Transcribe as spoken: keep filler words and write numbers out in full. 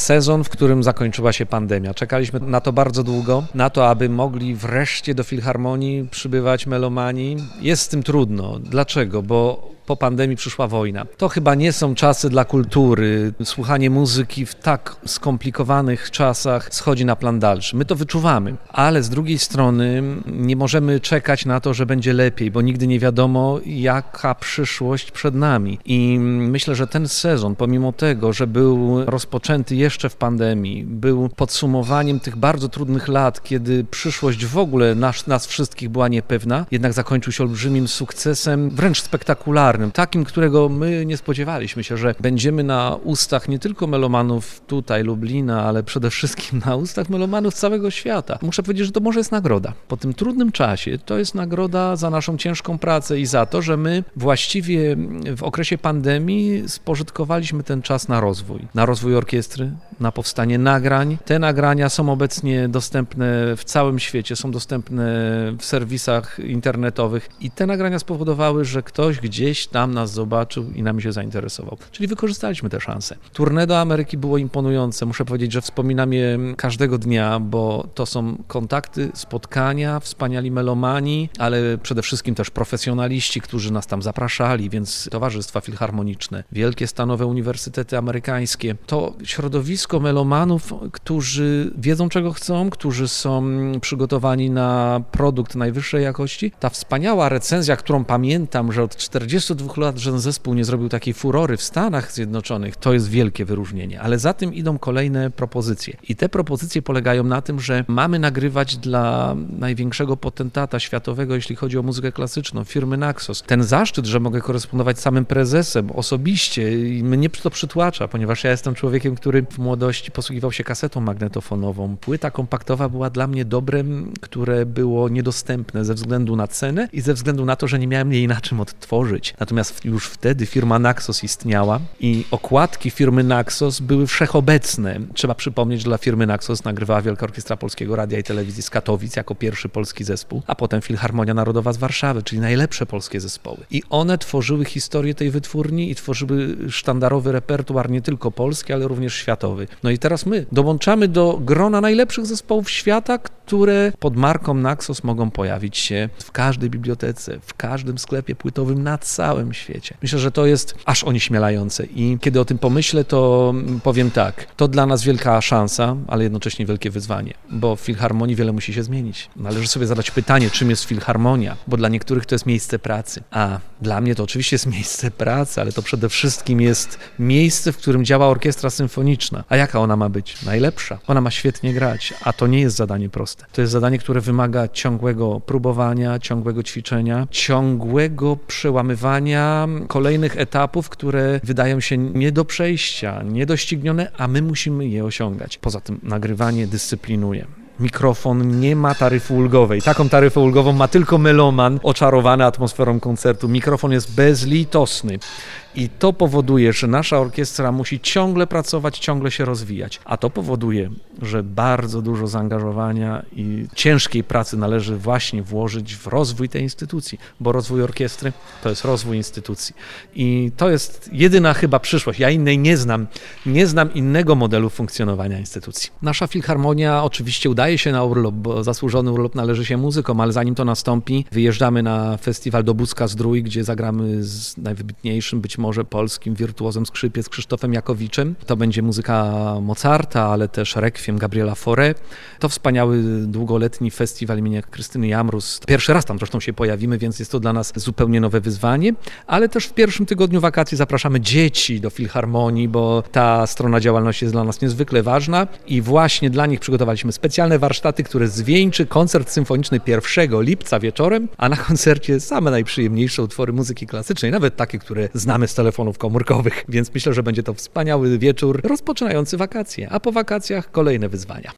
sezon, w którym zakończyła się pandemia. Czekaliśmy na to bardzo długo, na to, aby mogli wreszcie do Filharmonii przybywać melomani. Jest z tym trudno. Dlaczego? Bo po pandemii przyszła wojna. To chyba nie są czasy dla kultury. Słuchanie muzyki w tak skomplikowanych czasach schodzi na plan dalszy. My to wyczuwamy, ale z drugiej strony nie możemy czekać na to, że będzie lepiej, bo nigdy nie wiadomo, jaka przyszłość przed nami. I myślę, że ten sezon, pomimo tego, że był rozpoczęty jeszcze w pandemii, był podsumowaniem tych bardzo trudnych lat, kiedy przyszłość w ogóle nas, nas wszystkich była niepewna, jednak zakończył się olbrzymim sukcesem, wręcz spektakularnym. Takim, którego my nie spodziewaliśmy się, że będziemy na ustach nie tylko melomanów tutaj, Lublina, ale przede wszystkim na ustach melomanów całego świata. Muszę powiedzieć, że to może jest nagroda. Po tym trudnym czasie to jest nagroda za naszą ciężką pracę i za to, że my właściwie w okresie pandemii spożytkowaliśmy ten czas na rozwój. Na rozwój orkiestry, na powstanie nagrań. Te nagrania są obecnie dostępne w całym świecie, są dostępne w serwisach internetowych i te nagrania spowodowały, że ktoś gdzieś tam nas zobaczył i nami się zainteresował. Czyli wykorzystaliśmy tę szansę. Tournée do Ameryki było imponujące. Muszę powiedzieć, że wspominam je każdego dnia, bo to są kontakty, spotkania, wspaniali melomani, ale przede wszystkim też profesjonaliści, którzy nas tam zapraszali, więc towarzystwa filharmoniczne, wielkie stanowe uniwersytety amerykańskie. To środowisko melomanów, którzy wiedzą, czego chcą, którzy są przygotowani na produkt najwyższej jakości. Ta wspaniała recenzja, którą pamiętam, że od czterdziestu dwóch lat żaden zespół nie zrobił takiej furory w Stanach Zjednoczonych, to jest wielkie wyróżnienie, ale za tym idą kolejne propozycje. I te propozycje polegają na tym, że mamy nagrywać dla największego potentata światowego, jeśli chodzi o muzykę klasyczną, firmy Naxos. Ten zaszczyt, że mogę korespondować z samym prezesem osobiście i mnie to przytłacza, ponieważ ja jestem człowiekiem, który w młodości posługiwał się kasetą magnetofonową. Płyta kompaktowa była dla mnie dobrem, które było niedostępne ze względu na cenę i ze względu na to, że nie miałem jej na czym odtworzyć. Natomiast już wtedy firma Naxos istniała i okładki firmy Naxos były wszechobecne. Trzeba przypomnieć, że dla firmy Naxos nagrywała Wielka Orkiestra Polskiego Radia i Telewizji z Katowic jako pierwszy polski zespół, a potem Filharmonia Narodowa z Warszawy, czyli najlepsze polskie zespoły. I one tworzyły historię tej wytwórni i tworzyły sztandarowy repertuar nie tylko polski, ale również światowy. No i teraz my dołączamy do grona najlepszych zespołów świata, które pod marką Naxos mogą pojawić się w każdej bibliotece, w każdym sklepie płytowym na całym świecie. Myślę, że to jest aż onieśmielające i kiedy o tym pomyślę, to powiem tak, to dla nas wielka szansa, ale jednocześnie wielkie wyzwanie, bo w Filharmonii wiele musi się zmienić. Należy sobie zadać pytanie, czym jest Filharmonia, bo dla niektórych to jest miejsce pracy, a dla mnie to oczywiście jest miejsce pracy, ale to przede wszystkim jest miejsce, w którym działa orkiestra symfoniczna. A jaka ona ma być? Najlepsza. Ona ma świetnie grać, a to nie jest zadanie proste. To jest zadanie, które wymaga ciągłego próbowania, ciągłego ćwiczenia, ciągłego przełamywania kolejnych etapów, które wydają się nie do przejścia, niedoścignione, a my musimy je osiągać. Poza tym nagrywanie dyscyplinuje. Mikrofon nie ma taryfy ulgowej. Taką taryfę ulgową ma tylko meloman oczarowany atmosferą koncertu. Mikrofon jest bezlitosny. I to powoduje, że nasza orkiestra musi ciągle pracować, ciągle się rozwijać. A to powoduje, że bardzo dużo zaangażowania i ciężkiej pracy należy właśnie włożyć w rozwój tej instytucji, bo rozwój orkiestry to jest rozwój instytucji. I to jest jedyna chyba przyszłość. Ja innej nie znam. Nie znam innego modelu funkcjonowania instytucji. Nasza Filharmonia oczywiście udaje się na urlop, bo zasłużony urlop należy się muzykom, ale zanim to nastąpi, wyjeżdżamy na festiwal do Bucka-Zdrój, gdzie zagramy z najwybitniejszym, być może polskim wirtuozem skrzypiec Krzysztofem Jakowiczem. To będzie muzyka Mozarta, ale też Requiem Gabriela Fauré. To wspaniały, długoletni festiwal imienia Krystyny Jamrus. Pierwszy raz tam zresztą się pojawimy, więc jest to dla nas zupełnie nowe wyzwanie, ale też w pierwszym tygodniu wakacji zapraszamy dzieci do Filharmonii, bo ta strona działalności jest dla nas niezwykle ważna i właśnie dla nich przygotowaliśmy specjalne warsztaty, które zwieńczy koncert symfoniczny pierwszego lipca wieczorem, a na koncercie same najprzyjemniejsze utwory muzyki klasycznej, nawet takie, które znamy z telefonów komórkowych, więc myślę, że będzie to wspaniały wieczór rozpoczynający wakacje, a po wakacjach kolejne wyzwania.